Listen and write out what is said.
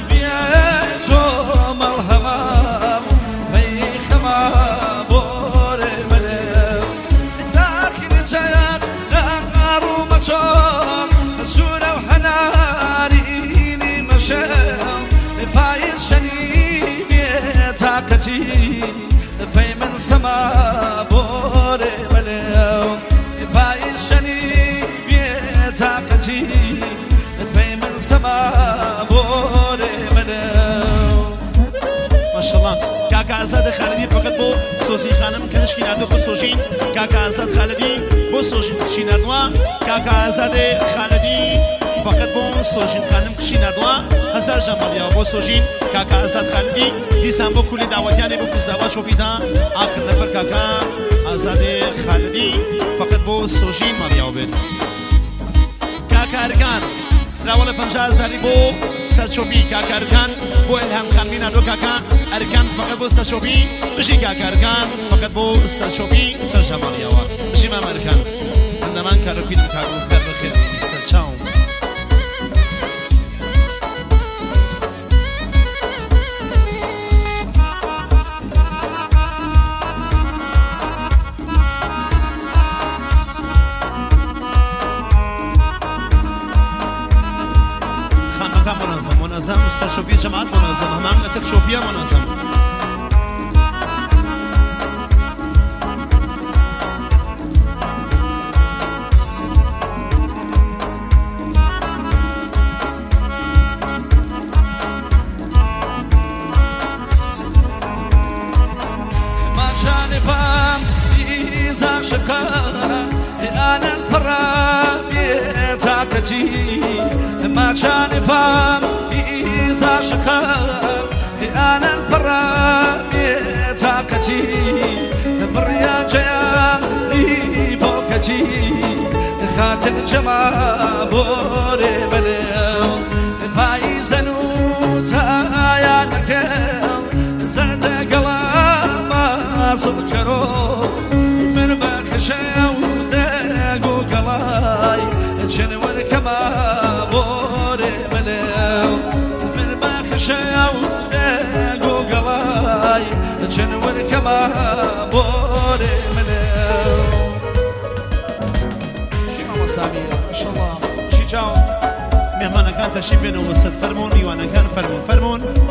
بيتو ملهمام في خمام بوري مليم داخل زياد نار ومطار سورة وحنانيني مشام فايز شنيبي طاقتي في من سما بوري مليم فايز شنيبي طاقتي في من سما بوري مليم ما شاء الله كاكا آزاد خالدي فقط بو سوزين خانم كنشكي نادو بو سوجين كاكا آزاد خالدي بو سوجين كشي نادوا كاكا آزاد خالدي فقط بو سوجين خانم كشي نادوا هزار جماليا بو سوجين كاكا آزاد خالدي ديسان بو كل دعوتياني بو كزاوا شوفيدا آخر نفر كاكا آزاد خالدي فقط بو سوجين ماليا وبيت كاكا أركان راول 50,000 بو سرشوبي كاكا أركان بو إلهام خانمين أدو كاكا أركان فقط بو سرشوبي بجي كاكا أركان فقط بو سرشوبي سرشماليا بجي مام أركان عندما كارو فيلم كاكا نزقر بخير سرشاوم منظم مستشفى جماعات منظم همام نتك شوفيا منظم ما جانبام إذا شقا أنا البرابي طاقتي ما جانبام إذا شقا أنا البرابي طاقتي بريا جيالي بوكتي خاتل جما بوري مليو فايزة نوتا يا نكال زرد قلما صدكرو من بخشاو داقو قلاي جنو الكما بوري مليو من بخشاو داقو قلاي جنو الكما بوري مليو شي مسامي ان شاء الله شي جاو مهمانا كان تشريف بينه وسط فرمون يوانا كان فرمون